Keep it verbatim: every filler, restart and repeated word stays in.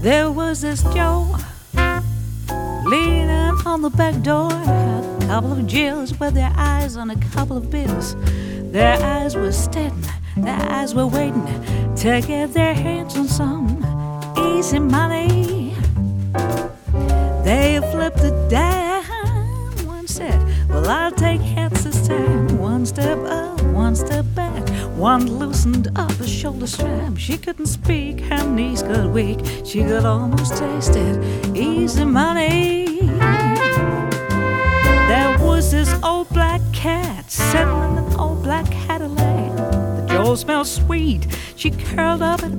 There was this Joe leaning on the back door, a couple of Jills with their eyes on a couple of bills. Their eyes were steady, their eyes were waiting to get their hands on some easy money. They flipped it down. One said, well, I'll take hats this time. One step up, one step back. One loosened up her shoulder strap. She couldn't speak, her knees got weak. She could almost taste it, easy money. There was this old black cat sitting in an old black Cadillac. The Joe smelled sweet. She curled up and